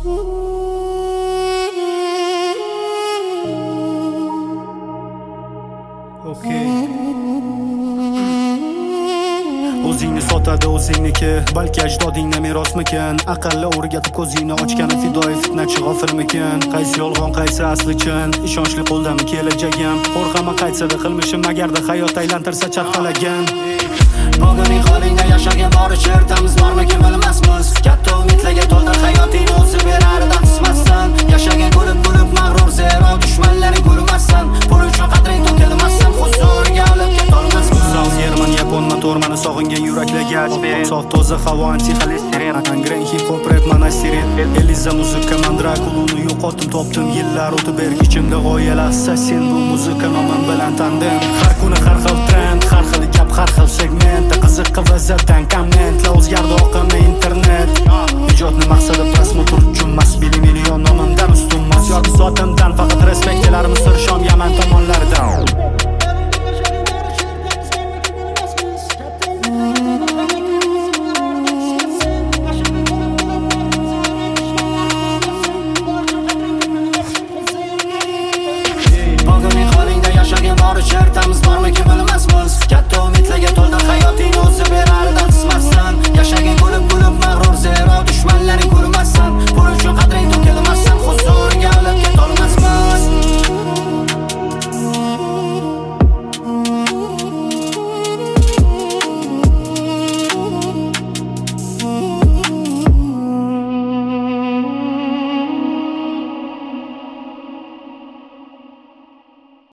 O'zingni sotadi o'zingniki, balki ajdodingni merosmikin. Aqalli o'rgatib ko'zingni ochgani fidoyi fitnachi g'ofilmikin. Qaysi yolg'on, qaysi asli chin, ishonchli qo'ldami kelajagim. Qo'rqaman qaytsida qilmishim, agarda hayot aylantirsa charxalagan. Bugunning holingda yashagan boricha ertamiz bormikin bilmasmiz. Katta umidlarga to'ldir hayotingni o'zi berar dansmassan. Yashagan ko'rib mag'rur, zero dushmanlaring ko'rmassan. Pul uchun qadring to'kilmassan, huzuriga olib ketolmassan. So'z yerman yapon motormani sog'ingan yuraklarga aspirin. Sof toza havo anti-xolesterin, angren hip hop rap monastirin. Eliza muzika mandrakuluni yo'qotdim topdim yillar o'tib ichimda g'oyalar assassin. Bu muzika nomim bilan tandim. Har kuni har xil trend, har xil gap, har xil segment. Qiziq va zadan kommentlar o'zgardi